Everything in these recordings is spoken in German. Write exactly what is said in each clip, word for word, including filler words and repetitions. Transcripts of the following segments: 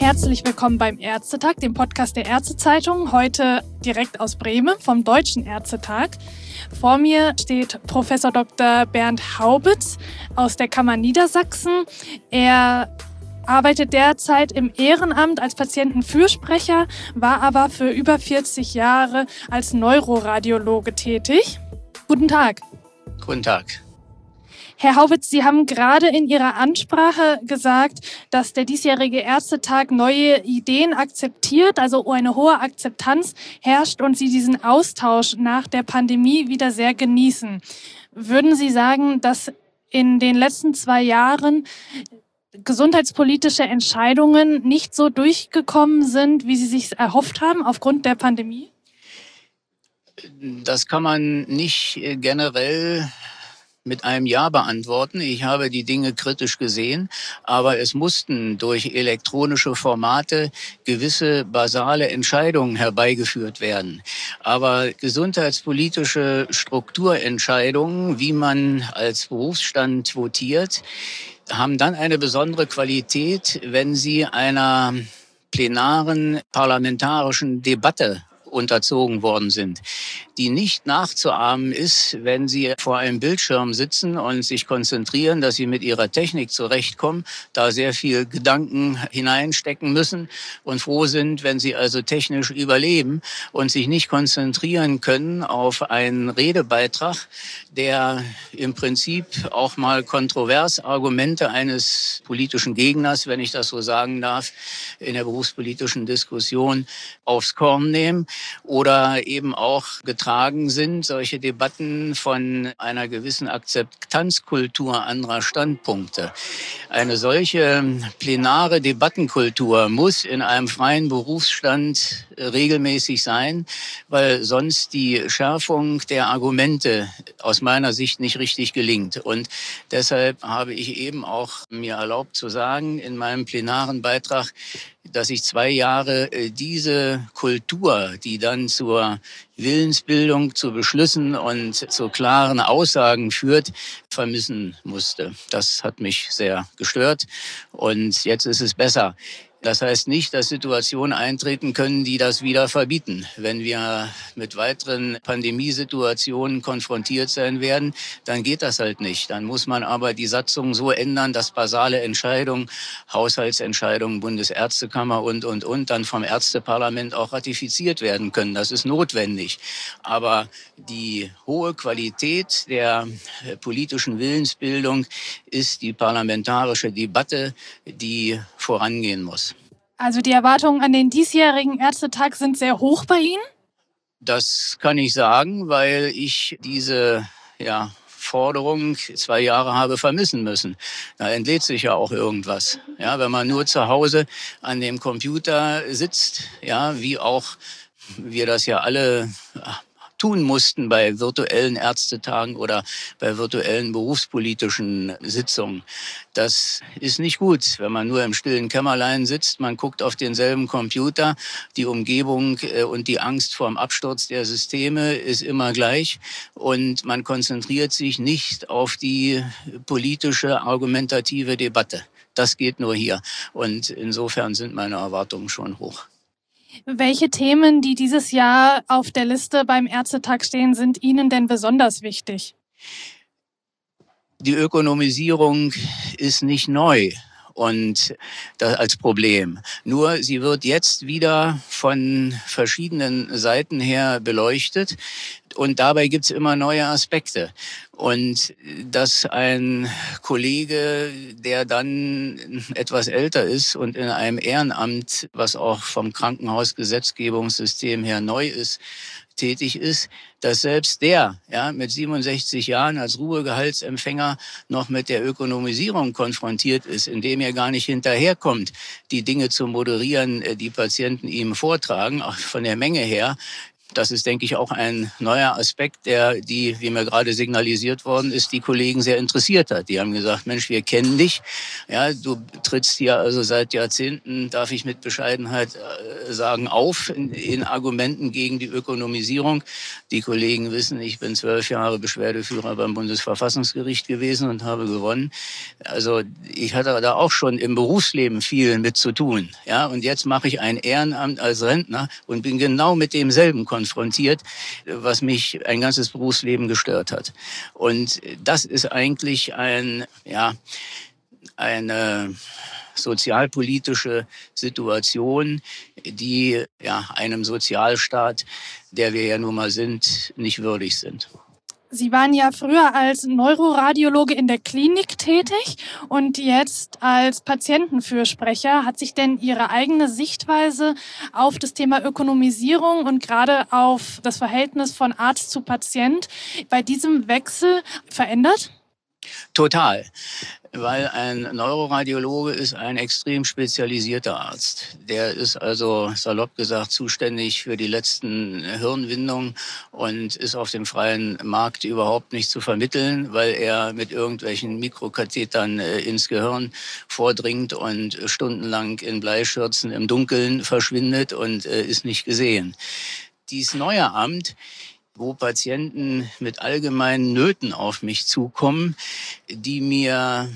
Herzlich willkommen beim Ärztetag, dem Podcast der Ärztezeitung, heute direkt aus Bremen vom Deutschen Ärztetag. Vor mir steht Professor Doktor Bernd Haubitz aus der Kammer Niedersachsen. Er arbeitet derzeit im Ehrenamt als Patientenfürsprecher, war aber für über vierzig Jahre als Neuroradiologe tätig. Guten Tag. Guten Tag. Herr Haubitz, Sie haben gerade in Ihrer Ansprache gesagt, dass der diesjährige Ärztetag neue Ideen akzeptiert, also eine hohe Akzeptanz herrscht und Sie diesen Austausch nach der Pandemie wieder sehr genießen. Würden Sie sagen, dass in den letzten zwei Jahren gesundheitspolitische Entscheidungen nicht so durchgekommen sind, wie Sie sich erhofft haben aufgrund der Pandemie? Das kann man nicht generell mit einem Ja beantworten. Ich habe die Dinge kritisch gesehen, aber es mussten durch elektronische Formate gewisse basale Entscheidungen herbeigeführt werden. Aber gesundheitspolitische Strukturentscheidungen, wie man als Berufsstand votiert, haben dann eine besondere Qualität, wenn sie einer plenaren parlamentarischen Debatte unterzogen worden sind, die nicht nachzuahmen ist, wenn Sie vor einem Bildschirm sitzen und sich konzentrieren, dass Sie mit Ihrer Technik zurechtkommen, da sehr viel Gedanken hineinstecken müssen und froh sind, wenn Sie also technisch überleben und sich nicht konzentrieren können auf einen Redebeitrag, der im Prinzip auch mal kontrovers Argumente eines politischen Gegners, wenn ich das so sagen darf, in der berufspolitischen Diskussion aufs Korn nehmen. Oder eben auch getragen sind solche Debatten von einer gewissen Akzeptanzkultur anderer Standpunkte. Eine solche plenare Debattenkultur muss in einem freien Berufsstand regelmäßig sein, weil sonst die Schärfung der Argumente aus meiner Sicht nicht richtig gelingt. Und deshalb habe ich eben auch mir erlaubt zu sagen in meinem plenaren Beitrag, dass ich zwei Jahre diese Kultur, die dann zur Willensbildung, zu Beschlüssen und zu klaren Aussagen führt, vermissen musste. Das hat mich sehr gestört und jetzt ist es besser. Das heißt nicht, dass Situationen eintreten können, die das wieder verbieten. Wenn wir mit weiteren Pandemiesituationen konfrontiert sein werden, dann geht das halt nicht. Dann muss man aber die Satzung so ändern, dass basale Entscheidungen, Haushaltsentscheidungen, Bundesärztekammer und, und, und, dann vom Ärzteparlament auch ratifiziert werden können. Das ist notwendig. Aber die hohe Qualität der politischen Willensbildung ist die parlamentarische Debatte, die vorangehen muss. Also die Erwartungen an den diesjährigen Ärztetag sind sehr hoch bei Ihnen? Das kann ich sagen, weil ich diese ja, Forderung zwei Jahre habe vermissen müssen. Da entlädt sich ja auch irgendwas. Ja, wenn man nur zu Hause an dem Computer sitzt, ja, wie auch wir das ja alle tun mussten bei virtuellen Ärztetagen oder bei virtuellen berufspolitischen Sitzungen. Das ist nicht gut, wenn man nur im stillen Kämmerlein sitzt. Man guckt auf denselben Computer. Die Umgebung und die Angst vor dem Absturz der Systeme ist immer gleich. Und man konzentriert sich nicht auf die politische, argumentative Debatte. Das geht nur hier. Und insofern sind meine Erwartungen schon hoch. Welche Themen, die dieses Jahr auf der Liste beim Ärztetag stehen, sind Ihnen denn besonders wichtig? Die Ökonomisierung ist nicht neu und das als Problem. Nur sie wird jetzt wieder von verschiedenen Seiten her beleuchtet. Und dabei gibt's immer neue Aspekte. Und dass ein Kollege, der dann etwas älter ist und in einem Ehrenamt, was auch vom Krankenhausgesetzgebungssystem her neu ist, tätig ist, dass selbst der ja mit siebenundsechzig Jahren als Ruhegehaltsempfänger noch mit der Ökonomisierung konfrontiert ist, indem er gar nicht hinterherkommt, die Dinge zu moderieren, die Patienten ihm vortragen, auch von der Menge her. Das ist, denke ich, auch ein neuer Aspekt, der die, wie mir gerade signalisiert worden ist, die Kollegen sehr interessiert hat. Die haben gesagt, Mensch, wir kennen dich. Ja, du trittst hier also seit Jahrzehnten, darf ich mit Bescheidenheit äh, sagen, auf in, in Argumenten gegen die Ökonomisierung. Die Kollegen wissen, ich bin zwölf Jahre Beschwerdeführer beim Bundesverfassungsgericht gewesen und habe gewonnen. Also ich hatte da auch schon im Berufsleben viel mit zu tun. Ja, und jetzt mache ich ein Ehrenamt als Rentner und bin genau mit demselben konfrontiert, was mich ein ganzes Berufsleben gestört hat. Und das ist eigentlich ein, ja, eine sozialpolitische Situation, die ja einem Sozialstaat, der wir ja nun mal sind, nicht würdig sind. Sie waren ja früher als Neuroradiologe in der Klinik tätig und jetzt als Patientenfürsprecher. Hat sich denn Ihre eigene Sichtweise auf das Thema Ökonomisierung und gerade auf das Verhältnis von Arzt zu Patient bei diesem Wechsel verändert? Total. Weil ein Neuroradiologe ist ein extrem spezialisierter Arzt. Der ist also, salopp gesagt, zuständig für die letzten Hirnwindungen und ist auf dem freien Markt überhaupt nicht zu vermitteln, weil er mit irgendwelchen Mikrokathetern äh, ins Gehirn vordringt und stundenlang in Bleischürzen im Dunkeln verschwindet und äh, ist nicht gesehen. Dies neue Amt, wo Patienten mit allgemeinen Nöten auf mich zukommen, die mir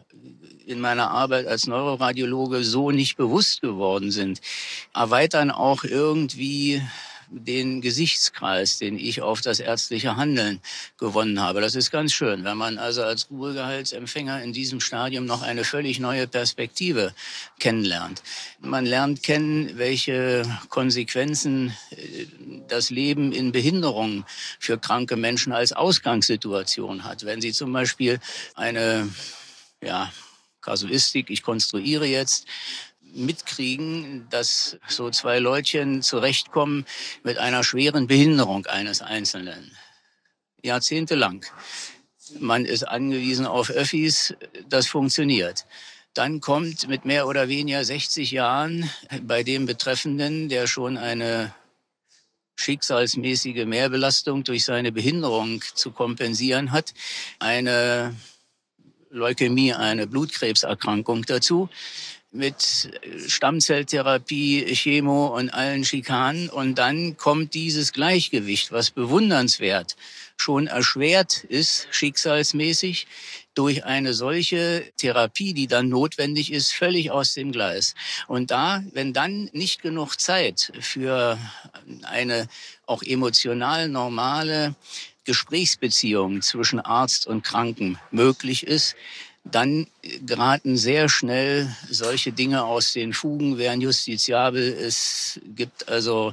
in meiner Arbeit als Neuroradiologe so nicht bewusst geworden sind, erweitern auch irgendwie den Gesichtskreis, den ich auf das ärztliche Handeln gewonnen habe. Das ist ganz schön, wenn man also als Ruhegehaltsempfänger in diesem Stadium noch eine völlig neue Perspektive kennenlernt. Man lernt kennen, welche Konsequenzen das Leben in Behinderungen für kranke Menschen als Ausgangssituation hat. Wenn sie zum Beispiel eine, ja, Kasuistik, ich konstruiere jetzt, mitkriegen, dass so zwei Leutchen zurechtkommen mit einer schweren Behinderung eines Einzelnen. Jahrzehntelang. Man ist angewiesen auf Öffis, das funktioniert. Dann kommt mit mehr oder weniger sechzig Jahren bei dem Betreffenden, der schon eine schicksalsmäßige Mehrbelastung durch seine Behinderung zu kompensieren hat, eine Leukämie, eine Blutkrebserkrankung dazu, mit Stammzelltherapie, Chemo und allen Schikanen. Und dann kommt dieses Gleichgewicht, was bewundernswert schon erschwert ist, schicksalsmäßig, durch eine solche Therapie, die dann notwendig ist, völlig aus dem Gleis. Und da, wenn dann nicht genug Zeit für eine auch emotional normale Gesprächsbeziehung zwischen Arzt und Kranken möglich ist, dann geraten sehr schnell solche Dinge aus den Fugen, wären justiziabel. Es gibt also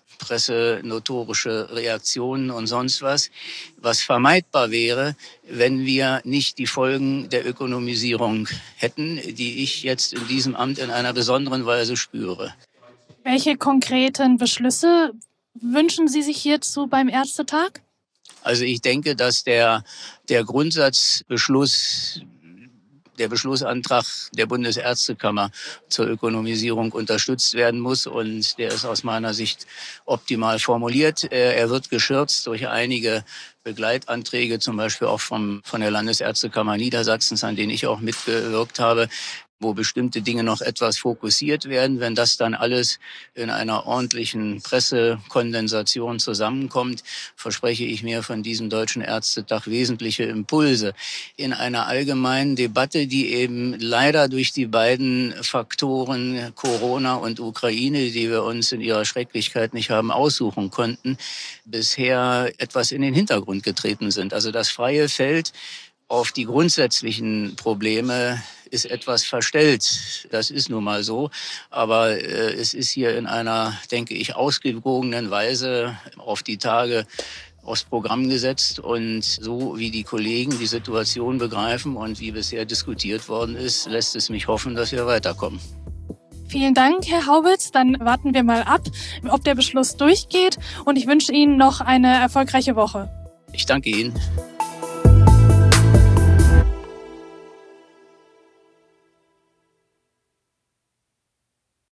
pressenotorische Reaktionen und sonst was, was vermeidbar wäre, wenn wir nicht die Folgen der Ökonomisierung hätten, die ich jetzt in diesem Amt in einer besonderen Weise spüre. Welche konkreten Beschlüsse wünschen Sie sich hierzu beim Ärztetag? Also ich denke, dass der, der Grundsatzbeschluss, der Beschlussantrag der Bundesärztekammer zur Ökonomisierung unterstützt werden muss. Und der ist aus meiner Sicht optimal formuliert. Er wird geschürzt durch einige Begleitanträge, zum Beispiel auch vom, von der Landesärztekammer Niedersachsens, an denen ich auch mitgewirkt habe, wo bestimmte Dinge noch etwas fokussiert werden. Wenn das dann alles in einer ordentlichen Pressekondensation zusammenkommt, verspreche ich mir von diesem Deutschen Ärztetag wesentliche Impulse in einer allgemeinen Debatte, die eben leider durch die beiden Faktoren Corona und Ukraine, die wir uns in ihrer Schrecklichkeit nicht haben aussuchen konnten, bisher etwas in den Hintergrund getreten sind. Also das freie Feld auf die grundsätzlichen Probleme ist etwas verstellt. Das ist nun mal so. Aber äh, es ist hier in einer, denke ich, ausgewogenen Weise auf die Tage aufs Programm gesetzt. Und so wie die Kollegen die Situation begreifen und wie bisher diskutiert worden ist, lässt es mich hoffen, dass wir weiterkommen. Vielen Dank, Herr Haubitz. Dann warten wir mal ab, ob der Beschluss durchgeht. Und ich wünsche Ihnen noch eine erfolgreiche Woche. Ich danke Ihnen.